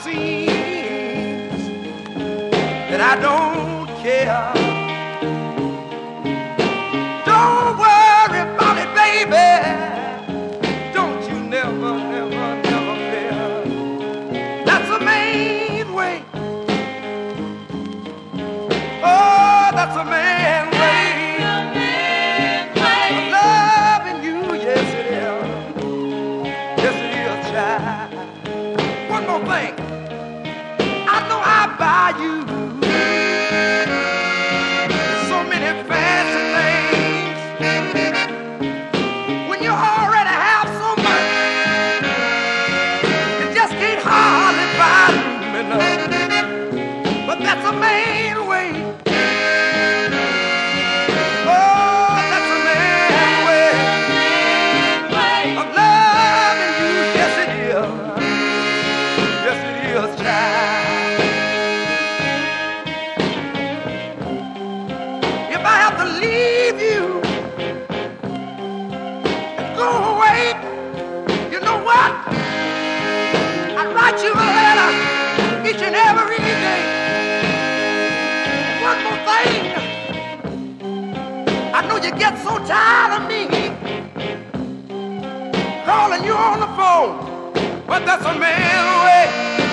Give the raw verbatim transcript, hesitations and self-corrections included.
seems that I don't care. Don't worry about it, baby. Don't you never, never, never fear. That's the main way. Oh, that's the main way. Of loving you, yes it is. Yes it is, child. One more thing. I know I buy you so many fancy things. When you already have so much, you just can't hardly buy me enough. But that's the main way. Oh, that's the main way of loving you. Yes it is. Yes it is, child. If I have to leave you and go away, you know what? I write you a letter each and every day. And one more thing, I know you get so tired of me calling you on the phone, but that's a man way.